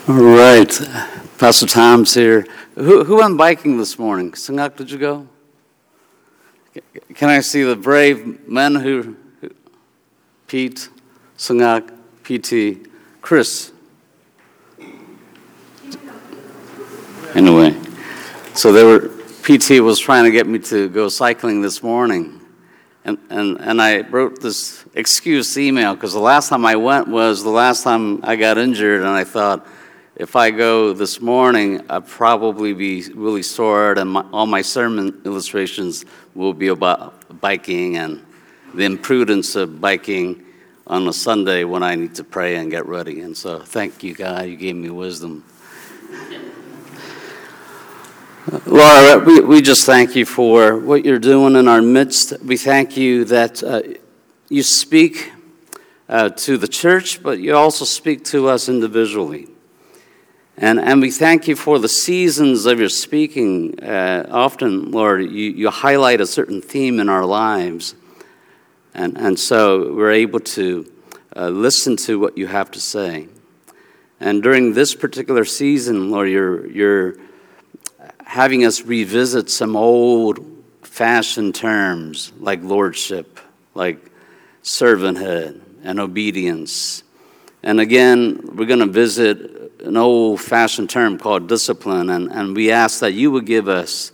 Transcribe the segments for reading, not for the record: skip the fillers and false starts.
All right, Pastor Tom's here. Who went biking this morning? Sungak, did you go? Can I see the brave men who Pete, Sungak, PT, Chris? Anyway, so PT was trying to get me to go cycling this morning. And I wrote this excuse email because the last time I went was the last time I got injured, and I thought, if I go this morning, I'll probably be really sore, and all my sermon illustrations will be about biking and the imprudence of biking on a Sunday when I need to pray and get ready. And so thank you, God. You gave me wisdom. Laura, we just thank you for what you're doing in our midst. We thank you that you speak to the church, but you also speak to us individually. And we thank you for the seasons of your speaking. Often, Lord, you highlight a certain theme in our lives. And so we're able to listen to what you have to say. And during this particular season, Lord, you're having us revisit some old-fashioned terms like lordship, like servanthood and obedience. And again, we're going to visit an old-fashioned term called discipline, and we ask that you would give us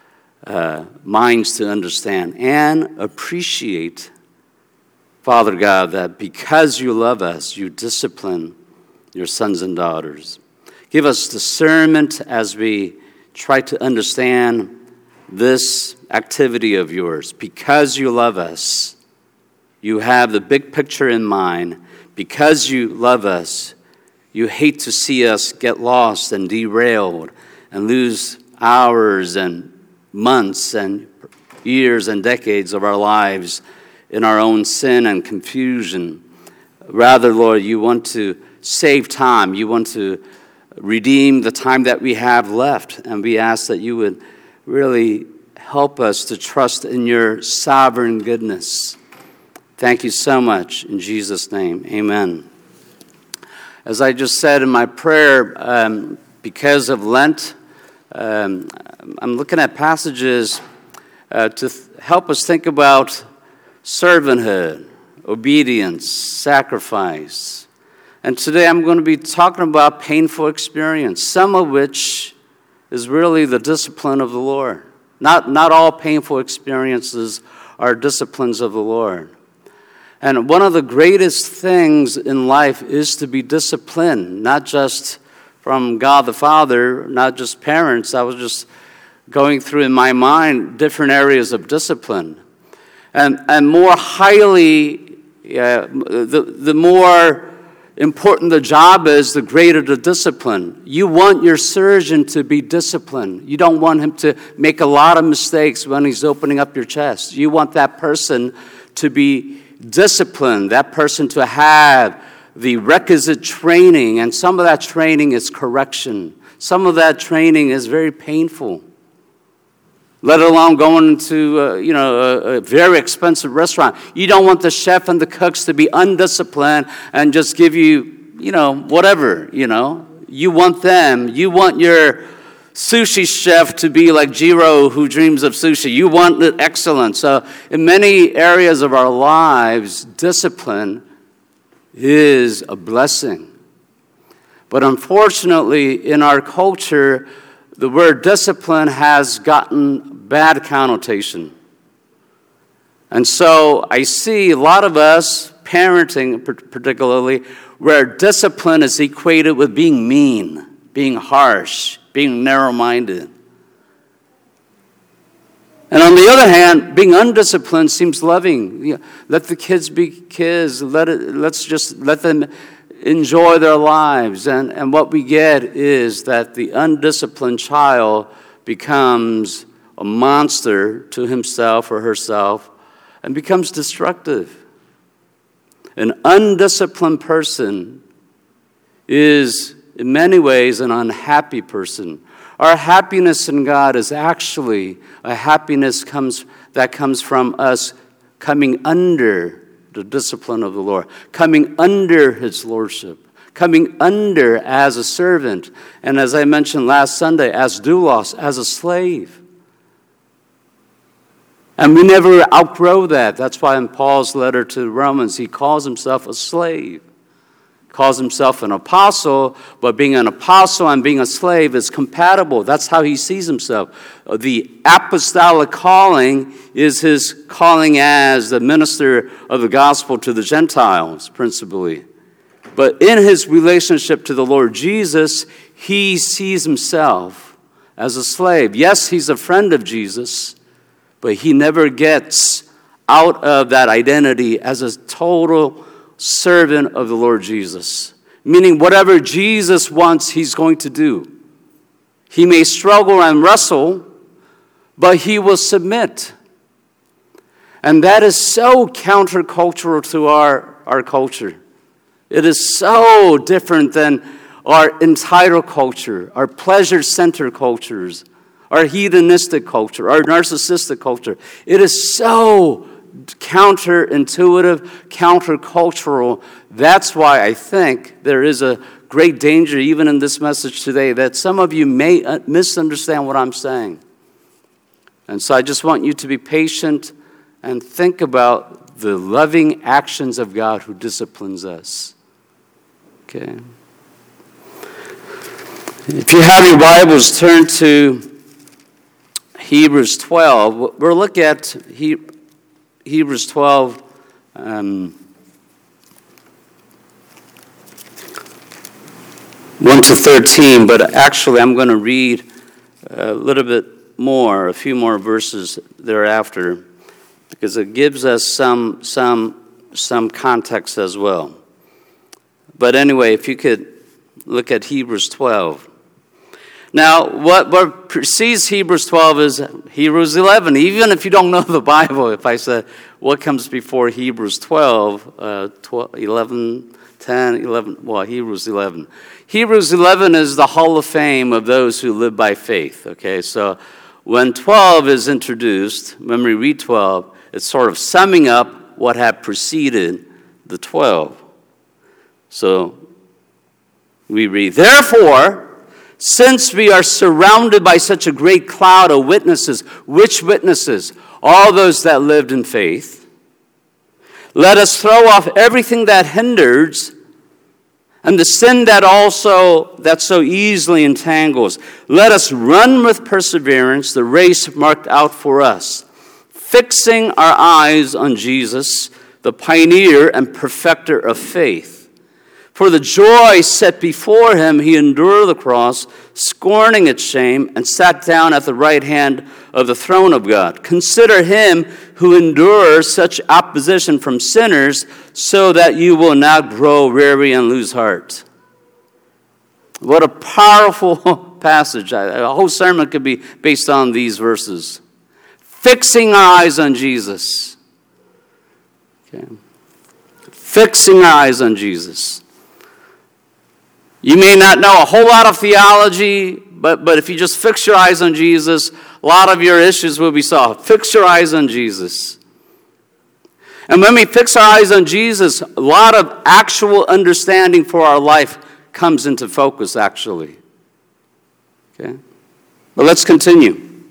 minds to understand and appreciate, Father God, that because you love us, you discipline your sons and daughters. Give us discernment as we try to understand this activity of yours. Because you love us, you have the big picture in mind. Because you love us, you hate to see us get lost and derailed and lose hours and months and years and decades of our lives in our own sin and confusion. Rather, Lord, you want to save time. You want to redeem the time that we have left. And we ask that you would really help us to trust in your sovereign goodness. Thank you so much. In Jesus' name, amen. As I just said in my prayer, because of Lent, I'm looking at passages to help us think about servanthood, obedience, sacrifice. And today I'm going to be talking about painful experience, some of which is really the discipline of the Lord. Not all painful experiences are disciplines of the Lord. And one of the greatest things in life is to be disciplined, not just from God the Father, not just parents. I was just going through in my mind different areas of discipline. And more highly, the more important the job is, the greater the discipline. You want your surgeon to be disciplined. You don't want him to make a lot of mistakes when he's opening up your chest. You want that person to be disciplined, that person to have the requisite training, and some of that training is correction. Some of that training is very painful. Let alone going into a very expensive restaurant. You don't want the chef and the cooks to be undisciplined and just give you, whatever, You want them. You want your sushi chef to be like Jiro who dreams of sushi. You want it excellent. So in many areas of our lives, discipline is a blessing. But unfortunately, in our culture, the word discipline has gotten bad connotation. And so I see a lot of us, parenting particularly, where discipline is equated with being mean, being harsh, being narrow-minded. And on the other hand, being undisciplined seems loving. Let the kids be kids. Let's just let them enjoy their lives. And what we get is that the undisciplined child becomes a monster to himself or herself and becomes destructive. An undisciplined person is, in many ways, an unhappy person. Our happiness in God is actually a happiness that comes from us coming under the discipline of the Lord, coming under His lordship, coming under as a servant, and as I mentioned last Sunday, as doulos, as a slave. And we never outgrow that. That's why in Paul's letter to Romans, he calls himself a slave. Calls himself an apostle, but being an apostle and being a slave is compatible. That's how he sees himself. The apostolic calling is his calling as the minister of the gospel to the Gentiles, principally. But in his relationship to the Lord Jesus, he sees himself as a slave. Yes, he's a friend of Jesus, but he never gets out of that identity as a total servant of the Lord Jesus. Meaning whatever Jesus wants, he's going to do. He may struggle and wrestle, but he will submit. And that is so countercultural to our culture. It is so different than our entitled culture, our pleasure-centered cultures, our hedonistic culture, our narcissistic culture. It is so counterintuitive, countercultural. That's why I think there is a great danger, even in this message today, that some of you may misunderstand what I'm saying. And so I just want you to be patient and think about the loving actions of God who disciplines us. Okay. If you have your Bibles, turn to Hebrews 12. We'll look at Hebrews 12, 1 to 13, but actually I'm going to read a little bit more, a few more verses thereafter, because it gives us some context as well. But anyway, if you could look at Hebrews 12. Now, what precedes Hebrews 12 is Hebrews 11. Even if you don't know the Bible, if I said, what comes before Hebrews 12, 11, 10, 11, well, Hebrews 11. Hebrews 11 is the hall of fame of those who live by faith, okay? So when 12 is introduced, when we read 12, it's sort of summing up what had preceded the 12. So we read, therefore, since we are surrounded by such a great cloud of witnesses, which witnesses? All those that lived in faith. Let us throw off everything that hinders and the sin that so easily entangles. Let us run with perseverance the race marked out for us, fixing our eyes on Jesus, the pioneer and perfecter of faith. For the joy set before him, he endured the cross, scorning its shame, and sat down at the right hand of the throne of God. Consider him who endures such opposition from sinners, so that you will not grow weary and lose heart. What a powerful passage. A whole sermon could be based on these verses. Fixing our eyes on Jesus. Okay. Fixing our eyes on Jesus. You may not know a whole lot of theology, but if you just fix your eyes on Jesus, a lot of your issues will be solved. Fix your eyes on Jesus. And when we fix our eyes on Jesus, a lot of actual understanding for our life comes into focus, actually. Okay? But let's continue.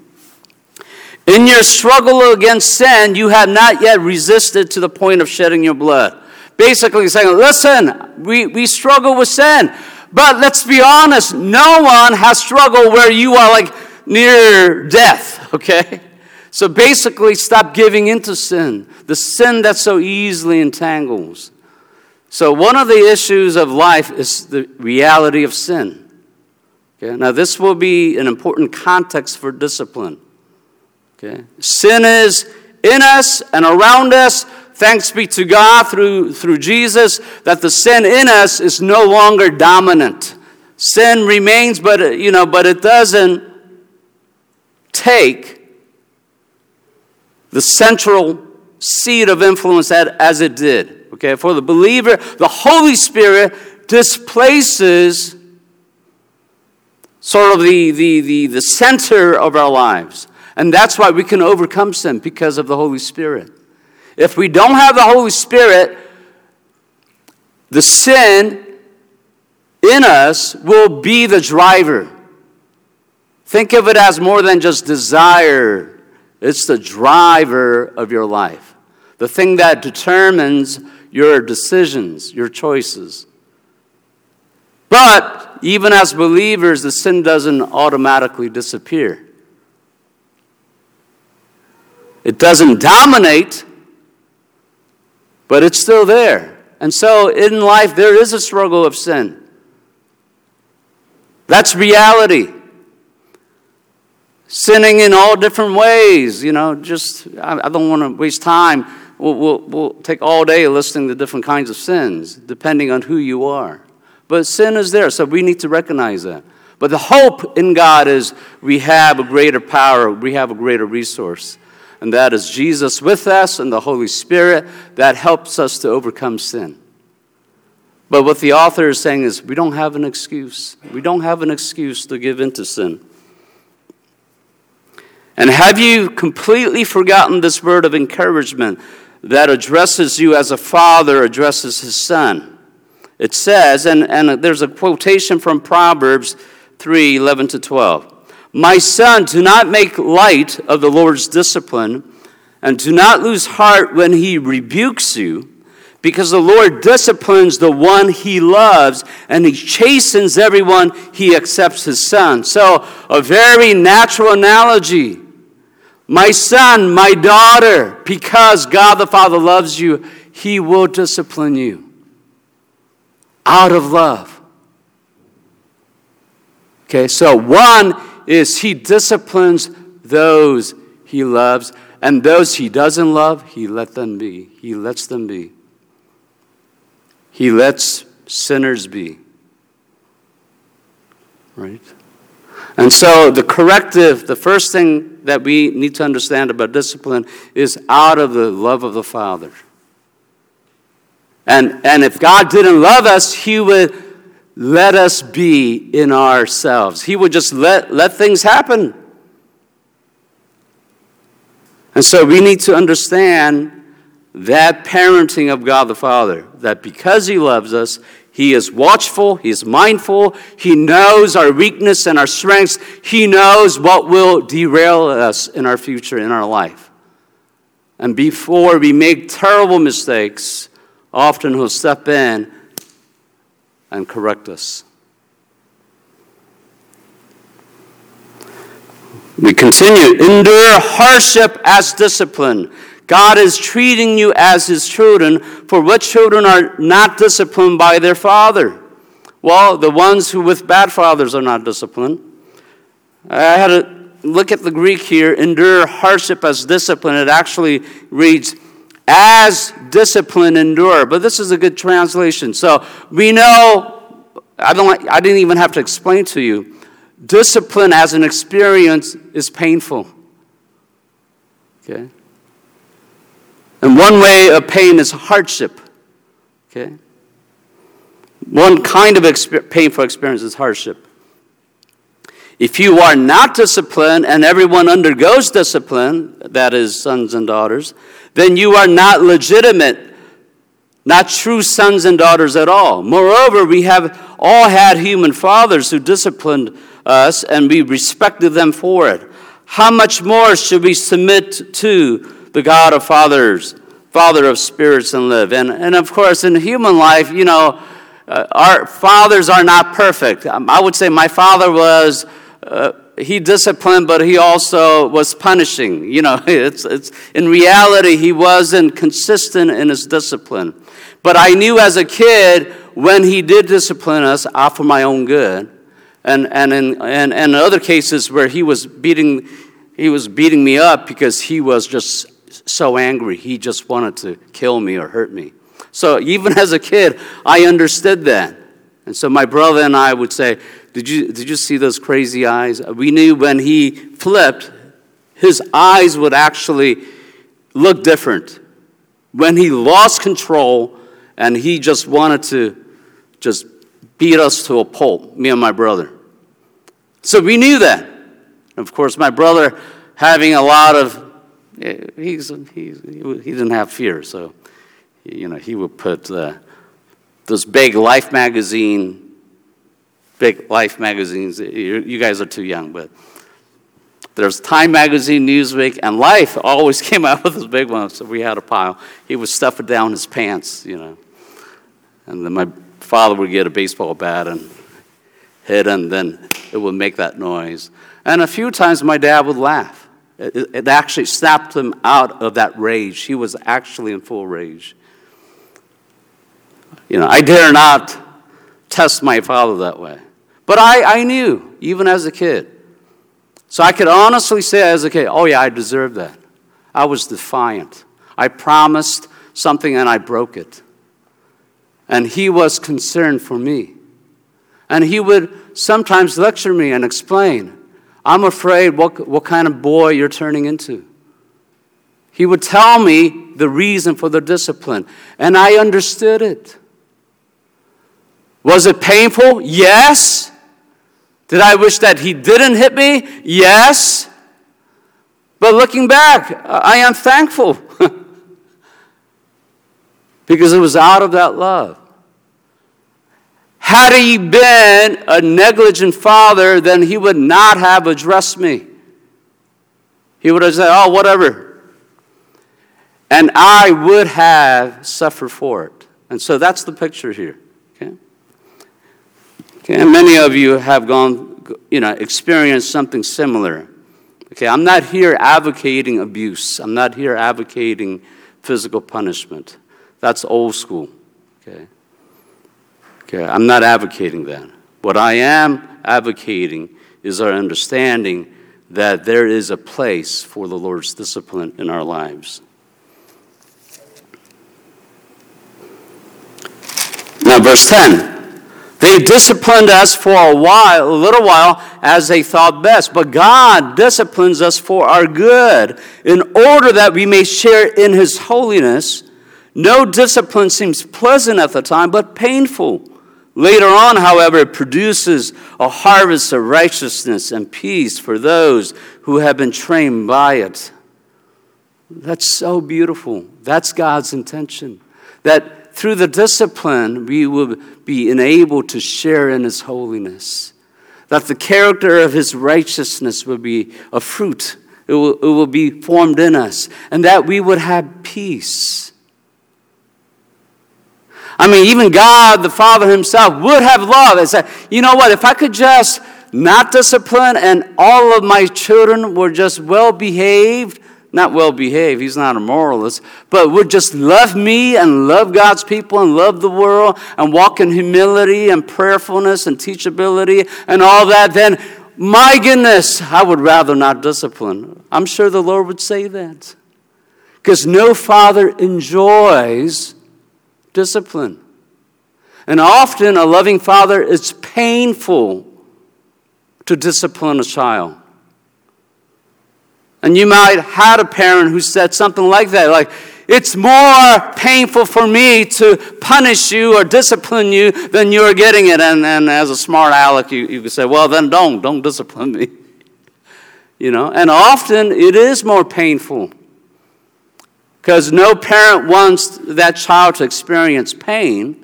In your struggle against sin, you have not yet resisted to the point of shedding your blood. Basically saying, listen, we struggle with sin. But let's be honest, no one has struggled where you are like near death, okay? So basically, stop giving into sin, the sin that so easily entangles. So one of the issues of life is the reality of sin. Okay? Now this will be an important context for discipline. Okay? Sin is in us and around us. Thanks be to God through Jesus that the sin in us is no longer dominant. Sin remains, but it doesn't take the central seat of influence as it did. Okay, for the believer, the Holy Spirit displaces sort of the center of our lives, and that's why we can overcome sin, because of the Holy Spirit. If we don't have the Holy Spirit, the sin in us will be the driver. Think of it as more than just desire. It's the driver of your life. The thing that determines your decisions, your choices. But even as believers, the sin doesn't automatically disappear. It doesn't dominate, but it's still there. And so in life, there is a struggle of sin. That's reality. Sinning in all different ways, I don't want to waste time. We'll take all day listening to different kinds of sins, depending on who you are. But sin is there, so we need to recognize that. But the hope in God is we have a greater power, we have a greater resource. And that is Jesus with us and the Holy Spirit that helps us to overcome sin. But what the author is saying is we don't have an excuse. We don't have an excuse to give in to sin. And have you completely forgotten this word of encouragement that addresses you as a father addresses his son? It says, and there's a quotation from Proverbs 3:11-12. My son, do not make light of the Lord's discipline, and do not lose heart when he rebukes you, because the Lord disciplines the one he loves, and he chastens everyone he accepts his son. So, a very natural analogy. My son, my daughter, because God the Father loves you, he will discipline you out of love. Okay, so one is he disciplines those he loves, and those he doesn't love, he lets them be. He lets them be. He lets sinners be. Right? And so the corrective, the first thing that we need to understand about discipline is out of the love of the Father. And if God didn't love us, he would let us be in ourselves. He would just let things happen. And so we need to understand that parenting of God the Father, that because he loves us, he is watchful, he is mindful, he knows our weakness and our strengths, he knows what will derail us in our future, in our life. And before we make terrible mistakes, often he'll step in and correct us. We continue. Endure hardship as discipline. God is treating you as his children, for what children are not disciplined by their father? Well, the ones who with bad fathers are not disciplined. I had to look at the Greek here. Endure hardship as discipline. It actually reads, as discipline endure. But this is a good translation. So we know, I didn't even have to explain to you, discipline as an experience is painful. Okay? And one way of pain is hardship. Okay? One kind of painful experience is hardship. If you are not disciplined and everyone undergoes discipline, that is sons and daughters, then you are not legitimate, not true sons and daughters at all. Moreover, we have all had human fathers who disciplined us and we respected them for it. How much more should we submit to the God of fathers, Father of spirits, and live? And of course, in human life, our fathers are not perfect. I would say my father was, he disciplined, but he also was punishing. It's in reality, he wasn't consistent in his discipline. But I knew as a kid, when he did discipline us, for my own good, and in other cases where he was beating me up because he was just so angry. He just wanted to kill me or hurt me. So even as a kid, I understood that. And so my brother and I would say, did you see those crazy eyes? We knew when he flipped, his eyes would actually look different. When he lost control and he just wanted to just beat us to a pulp, me and my brother. So we knew that. Of course, my brother having a lot of, he didn't have fear, so he would put this big Life magazine big Life magazines. You guys are too young, but there's Time magazine, Newsweek, and Life always came out with this big one. So we had a pile. He would stuff it down his pants, And then my father would get a baseball bat and hit, and then it would make that noise. And a few times my dad would laugh. It actually snapped him out of that rage. He was actually in full rage. I dare not test my father that way. But I knew, even as a kid. So I could honestly say as a kid, oh yeah, I deserved that. I was defiant. I promised something and I broke it. And he was concerned for me. And he would sometimes lecture me and explain, I'm afraid what kind of boy you're turning into. He would tell me the reason for the discipline. And I understood it. Was it painful? Yes. Did I wish that he didn't hit me? Yes. But looking back, I am thankful. Because it was out of that love. Had he been a negligent father, then he would not have addressed me. He would have said, oh, whatever. And I would have suffered for it. And so that's the picture here. Okay, and many of you have experienced something similar. Okay, I'm not here advocating abuse. I'm not here advocating physical punishment. That's old school. Okay, I'm not advocating that. What I am advocating is our understanding that there is a place for the Lord's discipline in our lives. Now, verse 10. They disciplined us for a little while, as they thought best. But God disciplines us for our good, in order that we may share in His holiness. No discipline seems pleasant at the time, but painful. Later on, however, it produces a harvest of righteousness and peace for those who have been trained by it. That's so beautiful. That's God's intention. That through the discipline, we will be enabled to share in His holiness. That the character of His righteousness will be a fruit. It will be formed in us. And that we would have peace. I mean, even God, the Father Himself, would have loved and said, you know what, if I could just not discipline and all of my children were just well-behaved, not well-behaved, He's not a moralist, but would just love me and love God's people and love the world and walk in humility and prayerfulness and teachability and all that, then my goodness, I would rather not discipline. I'm sure the Lord would say that. Because no father enjoys discipline. And often a loving father, it's painful to discipline a child. And you might have had a parent who said something like that, like, it's more painful for me to punish you or discipline you than you're getting it. And as a smart aleck, you could say, well, then don't discipline me. And often it is more painful. Because no parent wants that child to experience pain.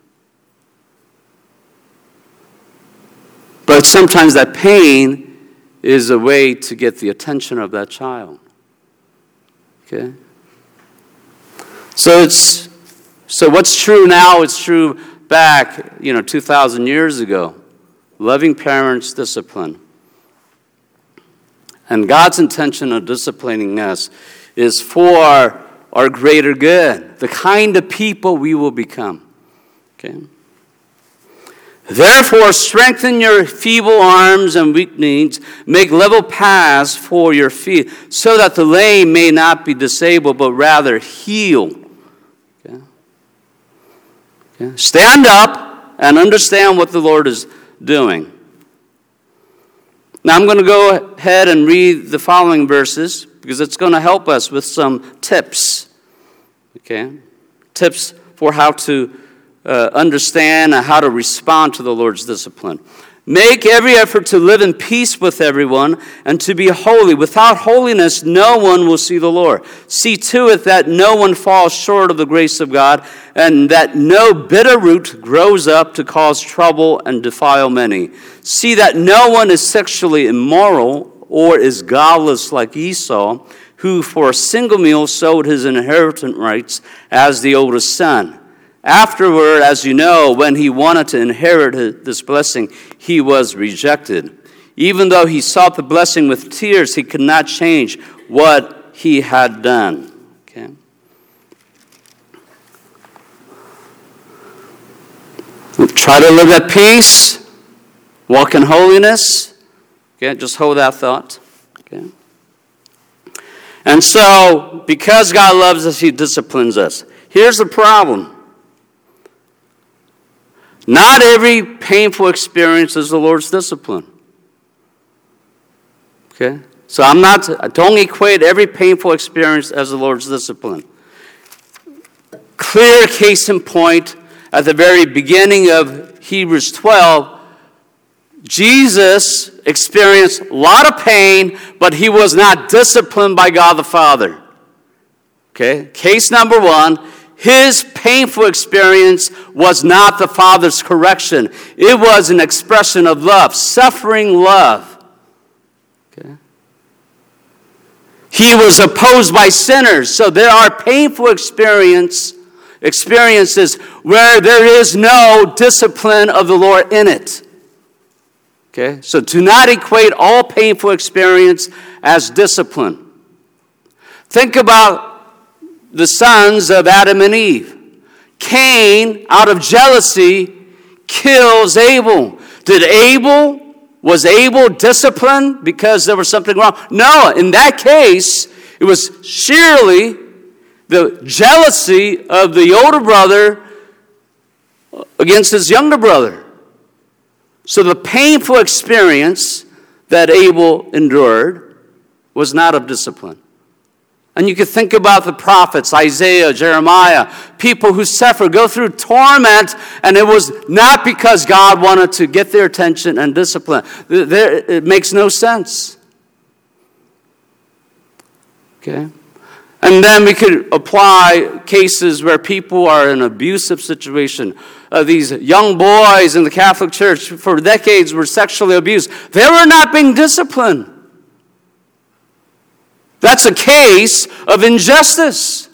But sometimes that pain is a way to get the attention of that child. Okay? So what's true now is true back, 2,000 years ago. Loving parents discipline. And God's intention of disciplining us is for our greater good, the kind of people we will become. Okay? Therefore, strengthen your feeble arms and weak knees, make level paths for your feet, so that the lame may not be disabled, but rather healed. Okay? Okay? Stand up and understand what the Lord is doing. Now, I'm going to go ahead and read the following verses, because it's going to help us with some tips. Okay? Tips for how to understand how to respond to the Lord's discipline. Make every effort to live in peace with everyone and to be holy. Without holiness, no one will see the Lord. See to it that no one falls short of the grace of God, and that no bitter root grows up to cause trouble and defile many. See that no one is sexually immoral or is godless like Esau, who for a single meal sold his inheritance rights as the oldest son. Afterward, as you know, when he wanted to inherit this blessing, he was rejected. Even though he sought the blessing with tears, he could not change what he had done. Okay? Try to live at peace, walk in holiness. Okay, just hold that thought. Okay? And so, because God loves us, he disciplines us. Here's the problem. Not every painful experience is the Lord's discipline. Okay? So don't equate every painful experience as the Lord's discipline. Clear case in point, at the very beginning of Hebrews 12, Jesus experienced a lot of pain, but he was not disciplined by God the Father. Okay? Case number one. His painful experience was not the Father's correction. It was an expression of love, suffering love. Okay? He was opposed by sinners. So there are painful experiences where there is no discipline of the Lord in it. Okay? So do not equate all painful experience as discipline. Think about the sons of Adam and Eve. Cain, out of jealousy, kills Abel. Was Abel disciplined because there was something wrong? No, in that case, it was surely the jealousy of the older brother against his younger brother. So the painful experience that Abel endured was not of discipline. And you can think about the prophets, Isaiah, Jeremiah, people who suffer, go through torment, and it was not because God wanted to get their attention and discipline. It makes no sense. Okay? And then we could apply cases where people are in an abusive situation. These young boys in the Catholic Church for decades were sexually abused. They were not being disciplined. That's a case of injustice.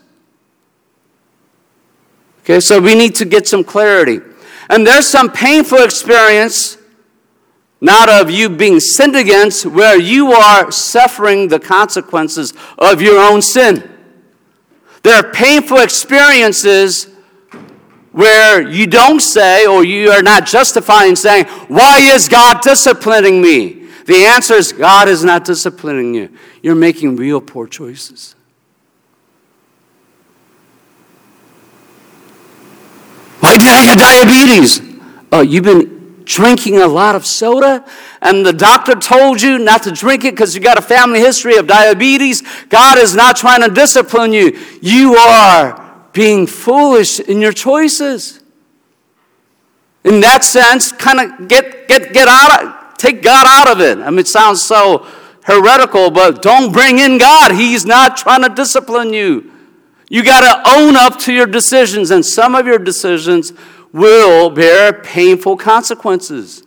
Okay, so we need to get some clarity. And there's some painful experience, not of you being sinned against, where you are suffering the consequences of your own sin. There are painful experiences where you don't say, or you are not justifying saying, why is God disciplining me? The answer is God is not disciplining you. You're making real poor choices. Why did I get diabetes? Oh, you've been drinking a lot of soda, and the doctor told you not to drink it because you got a family history of diabetes. God is not trying to discipline you. You are being foolish in your choices. In that sense, kind of get out of. Take God out of it. I mean, it sounds so heretical, but don't bring in God. He's not trying to discipline you. You got to own up to your decisions, and some of your decisions will bear painful consequences.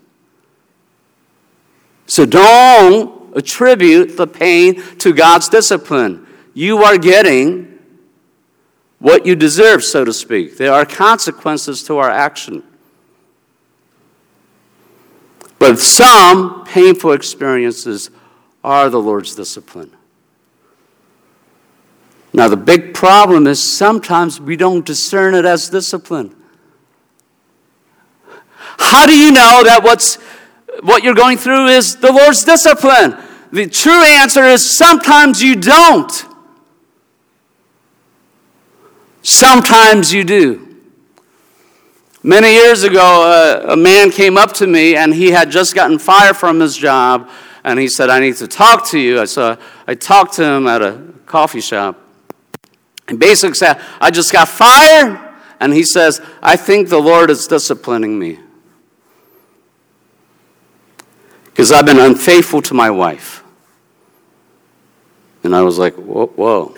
So don't attribute the pain to God's discipline. You are getting what you deserve, so to speak. There are consequences to our action. But some painful experiences are the Lord's discipline. Now, the big problem is sometimes we don't discern it as discipline. How do you know that what you're going through is the Lord's discipline? The true answer is sometimes you don't. Sometimes you do. Many years ago, a man came up to me, and he had just gotten fired from his job, and he said, I need to talk to you. So I talked to him at a coffee shop. And basically said, I just got fired, And he says, I think the Lord is disciplining me because I've been unfaithful to my wife. And I was like, whoa.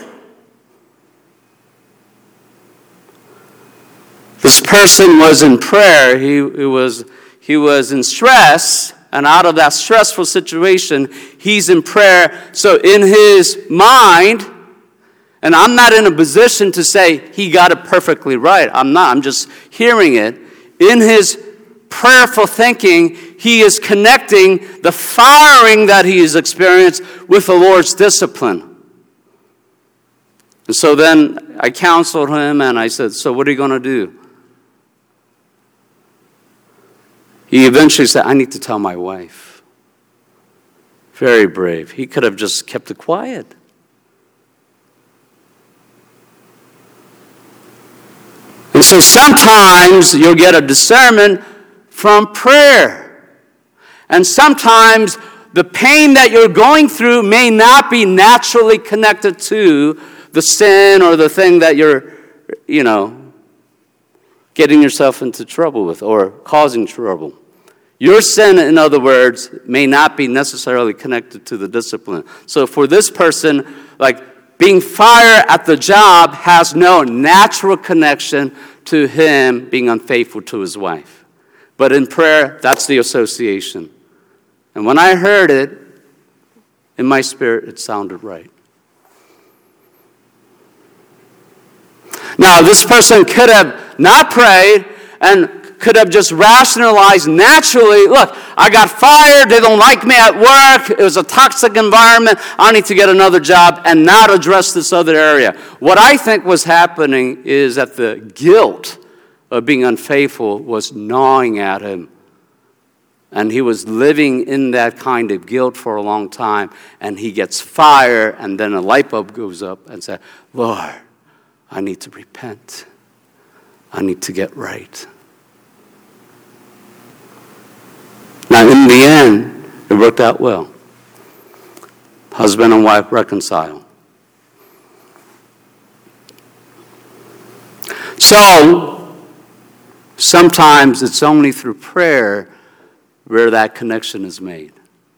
This person was in prayer. He was in stress, and out of that stressful situation, he's in prayer. So in his mind, and I'm not in a position to say he got it perfectly right. I'm not. I'm just hearing it. In his prayerful thinking, he is connecting the firing that he has experienced with the Lord's discipline. And so then I counseled him and I said, so what are you going to do? He eventually said, I need to tell my wife. Very brave. He could have just kept it quiet. And so sometimes you'll get a discernment from prayer. And sometimes the pain that you're going through may not be naturally connected to the sin or the thing that you're, getting yourself into trouble with or causing trouble. Your sin, in other words, may not be necessarily connected to the discipline. So for this person, like being fired at the job has no natural connection to him being unfaithful to his wife. But in prayer, that's the association. And when I heard it, in my spirit, it sounded right. Now, this person could have not prayed and could have just rationalized naturally, look, I got fired, they don't like me at work, it was a toxic environment, I need to get another job, and not address this other area. What I think was happening is that the guilt of being unfaithful was gnawing at him. And he was living in that kind of guilt for a long time, and he gets fired, and then a light bulb goes up and says, Lord, I need to repent. I need to get right. Now, in the end, it worked out well. Husband and wife reconcile. So, sometimes it's only through prayer where that connection is made.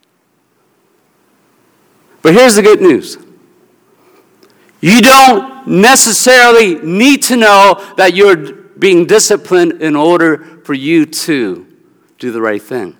But here's the good news. You don't necessarily need to know that you're being disciplined in order for you to do the right thing.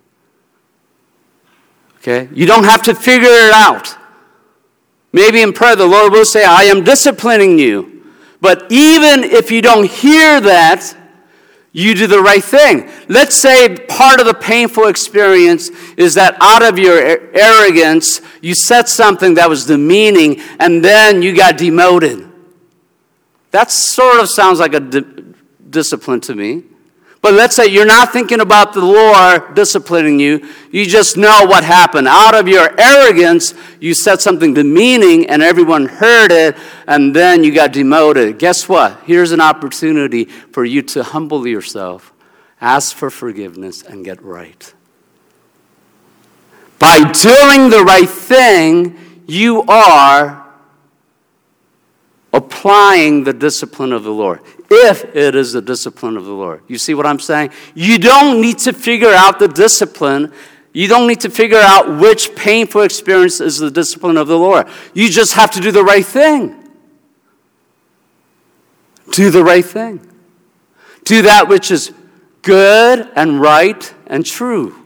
Okay? You don't have to figure it out. Maybe in prayer the Lord will say, I am disciplining you. But even if you don't hear that, you do the right thing. Let's say part of the painful experience is that out of your arrogance, you said something that was demeaning, and then you got demoted. That sort of sounds like a discipline to me. But let's say you're not thinking about the Lord disciplining you. You just know what happened. Out of your arrogance, you said something demeaning, and everyone heard it, and then you got demoted. Guess what? Here's an opportunity for you to humble yourself, ask for forgiveness, and get right. By doing the right thing, you are applying the discipline of the Lord, if it is the discipline of the Lord. You see what I'm saying? You don't need to figure out the discipline. You don't need to figure out which painful experience is the discipline of the Lord. You just have to do the right thing. Do the right thing. Do that which is good and right and true.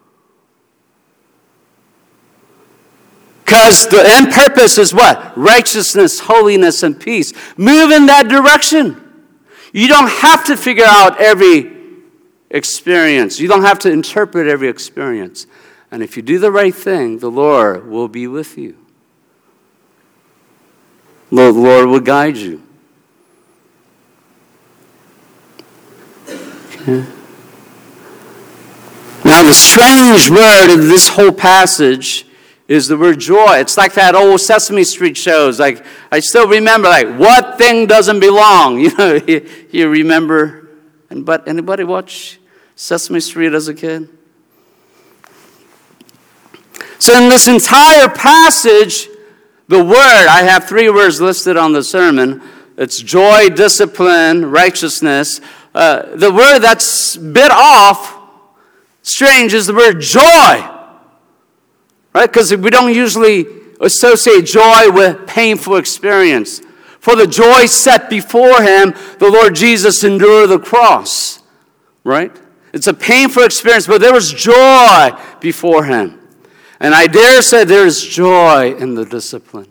Because the end purpose is what? Righteousness, holiness, and peace. Move in that direction. You don't have to figure out every experience. You don't have to interpret every experience. And if you do the right thing, the Lord will be with you. The Lord will guide you. Okay. Now, the strange word in this whole passage is the word joy. It's like that old Sesame Street shows. Like, I still remember, what thing doesn't belong? You remember? But anybody watch Sesame Street as a kid? So in this entire passage, the word, I have 3 words listed on the sermon. it's joy, discipline, righteousness. The word that's bit off, strange, is the word joy. Right? Because we don't usually associate joy with painful experience. For the joy set before him, the Lord Jesus endured the cross. Right? It's a painful experience, but there was joy before him. And I dare say there is joy in the discipline.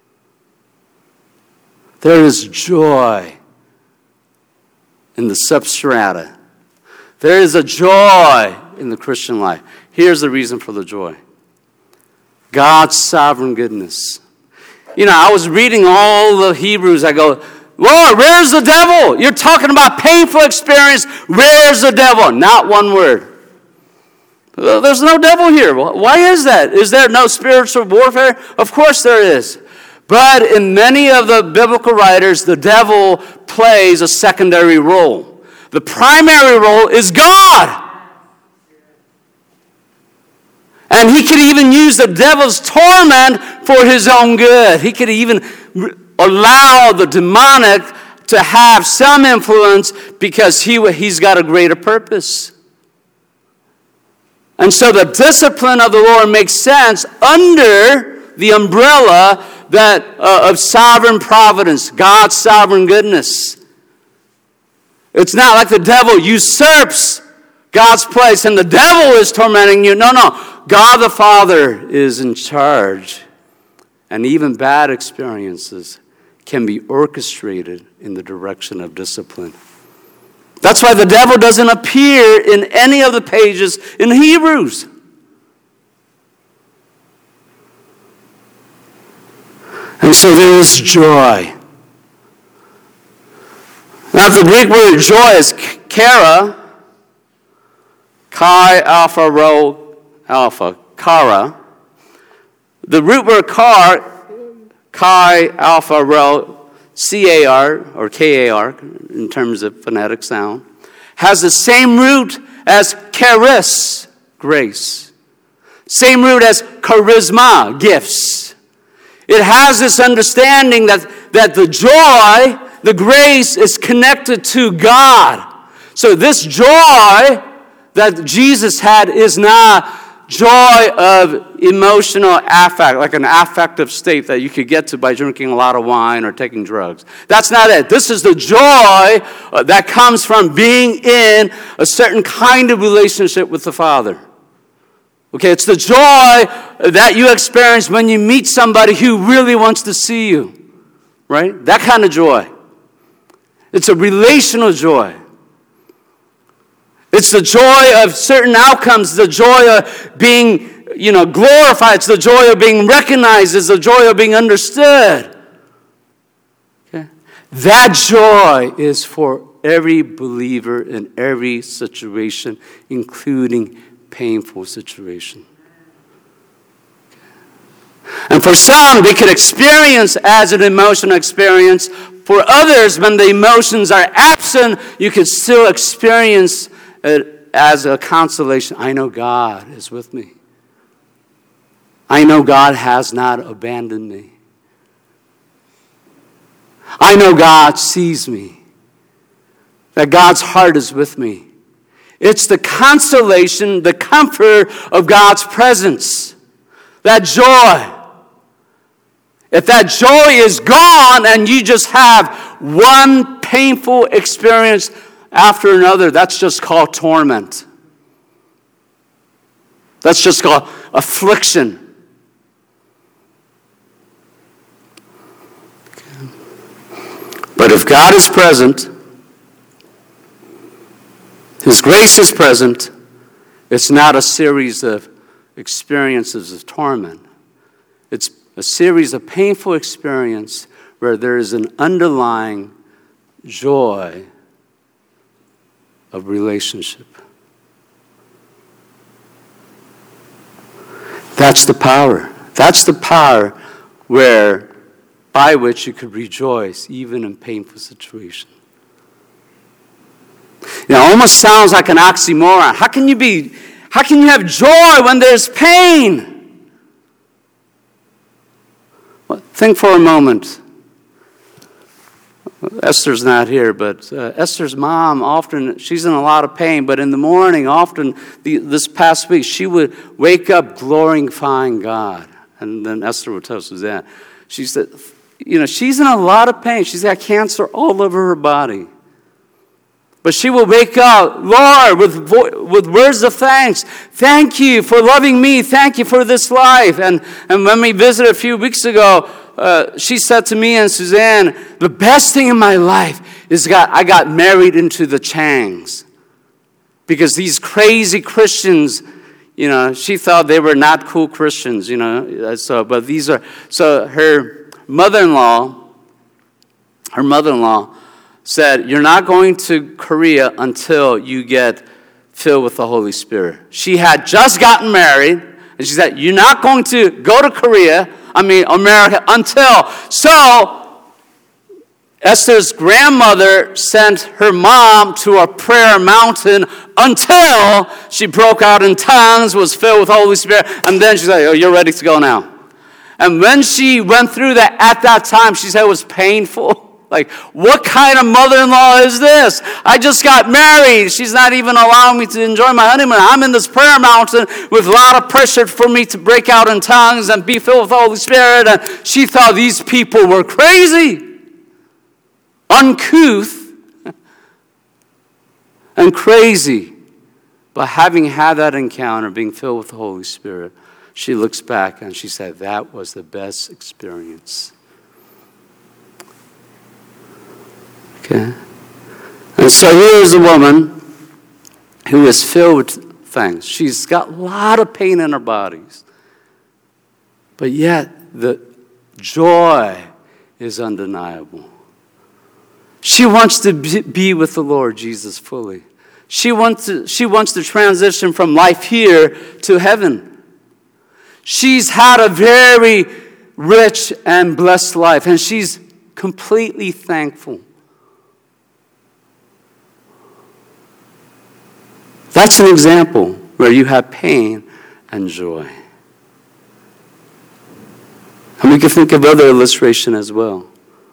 There is joy in the substrata. There is a joy in the Christian life. Here's the reason for the joy. God's sovereign goodness. I was reading all the Hebrews. I go, Lord, where's the devil? You're talking about painful experience. Where's the devil? Not one word. There's no devil here. Why is that? Is there no spiritual warfare? Of course there is. But in many of the biblical writers, the devil plays a secondary role. The primary role is God. And he could even use the devil's torment for his own good. He could even allow the demonic to have some influence because he's got a greater purpose. And so the discipline of the Lord makes sense under the umbrella of sovereign providence, God's sovereign goodness. It's not like the devil usurps God's place and the devil is tormenting you. No. God the Father is in charge. And even bad experiences can be orchestrated in the direction of discipline. That's why the devil doesn't appear in any of the pages in Hebrews. And so there is joy. Now the Greek word joy is kara, chi alpha rho alpha, kara. The root word chi alpha rho, C-A-R or K-A-R in terms of phonetic sound, has the same root as charis, grace. Same root as charisma, gifts. It has this understanding that the joy, the grace is connected to God. So this joy that Jesus had is not joy of emotional affect, like an affective state that you could get to by drinking a lot of wine or taking drugs. That's not it. This is the joy that comes from being in a certain kind of relationship with the Father. Okay, it's the joy that you experience when you meet somebody who really wants to see you, right? That kind of joy. It's a relational joy. It's the joy of certain outcomes, the joy of being, glorified. It's the joy of being recognized. It's the joy of being understood. Okay? That joy is for every believer in every situation, including painful situation. And for some, they can experience as an emotional experience. For others, when the emotions are absent, you can still experience it as a consolation. I know God is with me. I know God has not abandoned me. I know God sees me. That God's heart is with me. It's the consolation, the comfort of God's presence. That joy. If that joy is gone and you just have one painful experience after another, that's just called torment. That's just called affliction. But if God is present, His grace is present, it's not a series of experiences of torment. It's a series of painful experience where there is an underlying joy of relationship. That's the power. That's the power by which you could rejoice even in painful situations. It almost sounds like an oxymoron. How can you have joy when there's pain? Well, think for a moment. Esther's not here, but Esther's mom often, she's in a lot of pain, but in the morning, often, this past week, she would wake up glorifying God. And then Esther would tell Suzanne, she said, she's in a lot of pain. She's got cancer all over her body. But she will wake up, Lord, with words of thanks. Thank you for loving me. Thank you for this life. And when we visited a few weeks ago, she said to me and Suzanne, the best thing in my life is I got married into the Changs. Because these crazy Christians, she thought they were not cool Christians, but these are, so her mother-in-law said, you're not going to Korea until you get filled with the Holy Spirit. She had just gotten married, and she said, you're not going to go to America until. So, Esther's grandmother sent her mom to a prayer mountain until she broke out in tongues, was filled with the Holy Spirit, and then she said, oh, you're ready to go now. And when she went through that, at that time, she said it was painful. Like, what kind of mother-in-law is this? I just got married. She's not even allowing me to enjoy my honeymoon. I'm in this prayer mountain with a lot of pressure for me to break out in tongues and be filled with the Holy Spirit. And she thought these people were crazy, uncouth, and crazy. But having had that encounter, being filled with the Holy Spirit, she looks back and she said, that was the best experience. Okay. And so here's a woman who is filled with things. She's got a lot of pain in her bodies. But yet, the joy is undeniable. She wants to be with the Lord Jesus fully. She wants to transition from life here to heaven. She's had a very rich and blessed life, and she's completely thankful. That's an example where you have pain and joy. And we can think of other illustration as well.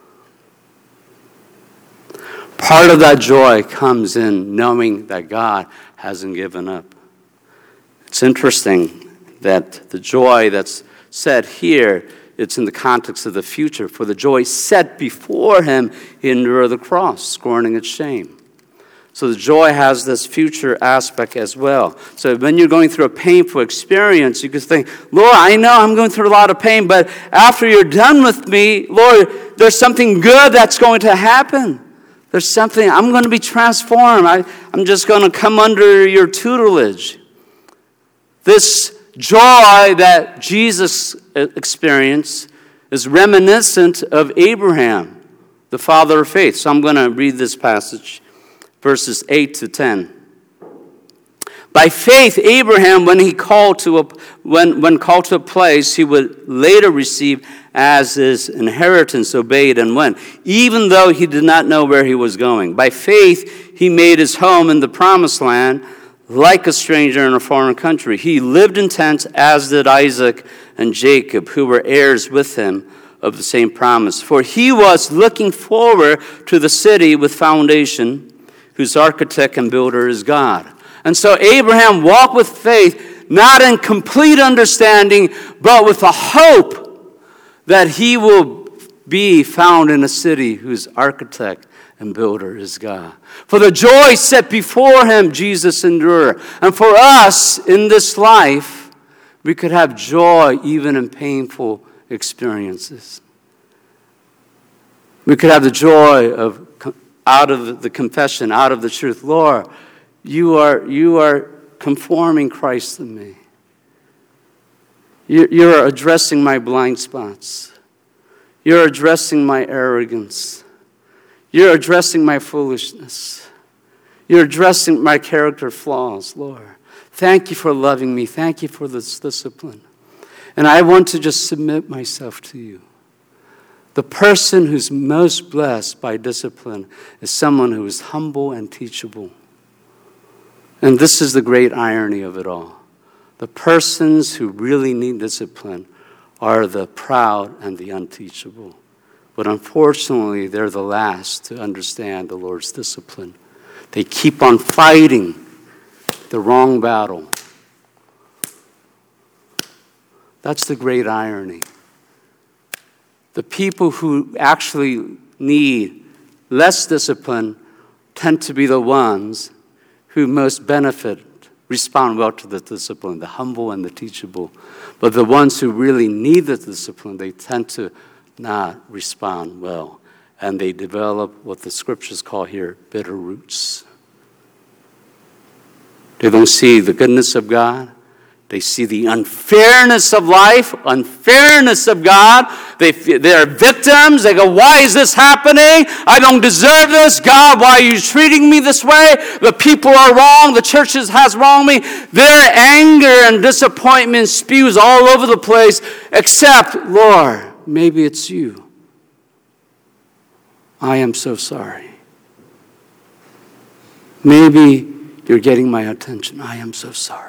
Part of that joy comes in knowing that God hasn't given up. It's interesting that the joy that's said here, it's in the context of the future. For the joy set before him, he endured the cross, scorning its shame. So the joy has this future aspect as well. So when you're going through a painful experience, you can think, Lord, I know I'm going through a lot of pain, but after you're done with me, Lord, there's something good that's going to happen. There's something, I'm going to be transformed. I'm just going to come under your tutelage. This joy that Jesus experienced is reminiscent of Abraham, the father of faith. So I'm going to read this passage. Verses 8 to 10. By faith, Abraham, when called to a place he would later receive as his inheritance, obeyed and went, even though he did not know where he was going. By faith, he made his home in the promised land, like a stranger in a foreign country. He lived in tents, as did Isaac and Jacob, who were heirs with him of the same promise. For he was looking forward to the city with foundation, whose architect and builder is God. And so Abraham walked with faith, not in complete understanding, but with a hope that he will be found in a city whose architect and builder is God. For the joy set before him, Jesus endured. And for us in this life, we could have joy even in painful experiences. We could have the joy of out of the confession, out of the truth. Lord, you are conforming Christ to me. You're addressing my blind spots. You're addressing my arrogance. You're addressing my foolishness. You're addressing my character flaws, Lord. Thank you for loving me. Thank you for this discipline. And I want to just submit myself to you. The person who's most blessed by discipline is someone who is humble and teachable. And this is the great irony of it all. The persons who really need discipline are the proud and the unteachable. But unfortunately, they're the last to understand the Lord's discipline. They keep on fighting the wrong battle. That's the great irony. The people who actually need less discipline tend to be the ones who most benefit, respond well to the discipline, the humble and the teachable. But the ones who really need the discipline, they tend to not respond well. And they develop what the scriptures call here bitter roots. They don't see the goodness of God. They see the unfairness of life, unfairness of God. They're victims. They go, why is this happening? I don't deserve this. God, why are you treating me this way? The people are wrong. The church has wronged me. Their anger and disappointment spews all over the place, except, Lord, maybe it's you. I am so sorry. Maybe you're getting my attention. I am so sorry.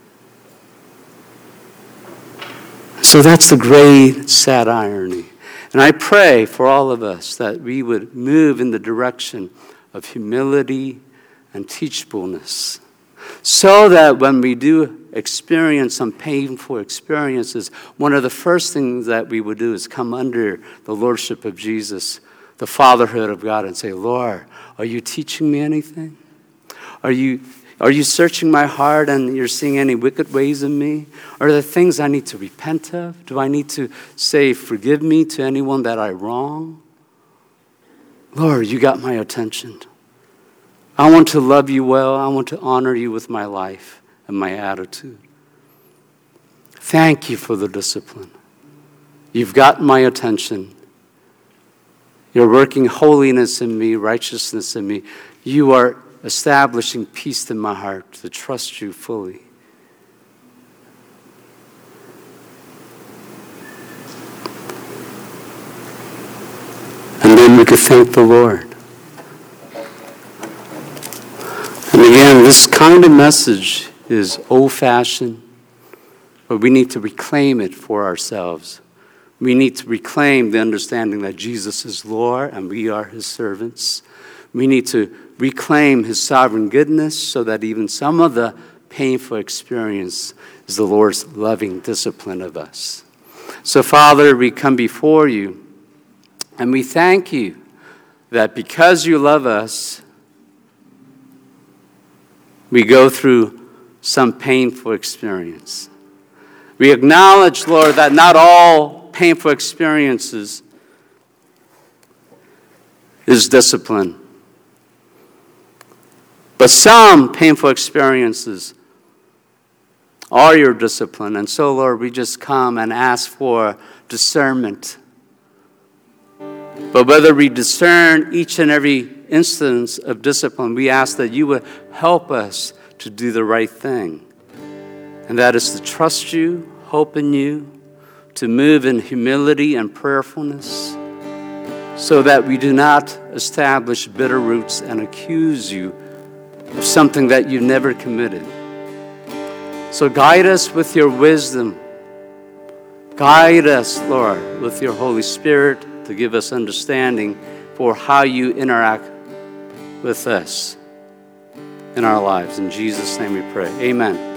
So that's the great sad irony. And I pray for all of us that we would move in the direction of humility and teachableness, so that when we do experience some painful experiences, one of the first things that we would do is come under the lordship of Jesus, the fatherhood of God, and say, Lord, are you teaching me anything? Are you searching my heart and you're seeing any wicked ways in me? Are there things I need to repent of? Do I need to say, forgive me to anyone that I wrong? Lord, you got my attention. I want to love you well. I want to honor you with my life and my attitude. Thank you for the discipline. You've got my attention. You're working holiness in me, righteousness in me. You are establishing peace in my heart to trust you fully. And then we could thank the Lord. And again, this kind of message is old-fashioned, but we need to reclaim it for ourselves. We need to reclaim the understanding that Jesus is Lord and we are his servants. We need to reclaim his sovereign goodness so that even some of the painful experience is the Lord's loving discipline of us. So, Father, we come before you and we thank you that because you love us, we go through some painful experience. We acknowledge, Lord, that not all painful experiences is discipline. But some painful experiences are your discipline. And so, Lord, we just come and ask for discernment. But whether we discern each and every instance of discipline, we ask that you would help us to do the right thing. And that is to trust you, hope in you, to move in humility and prayerfulness, so that we do not establish bitter roots and accuse you of something that you never committed. So guide us with your wisdom. Guide us, Lord, with your Holy Spirit to give us understanding for how you interact with us in our lives. In Jesus' name we pray. Amen.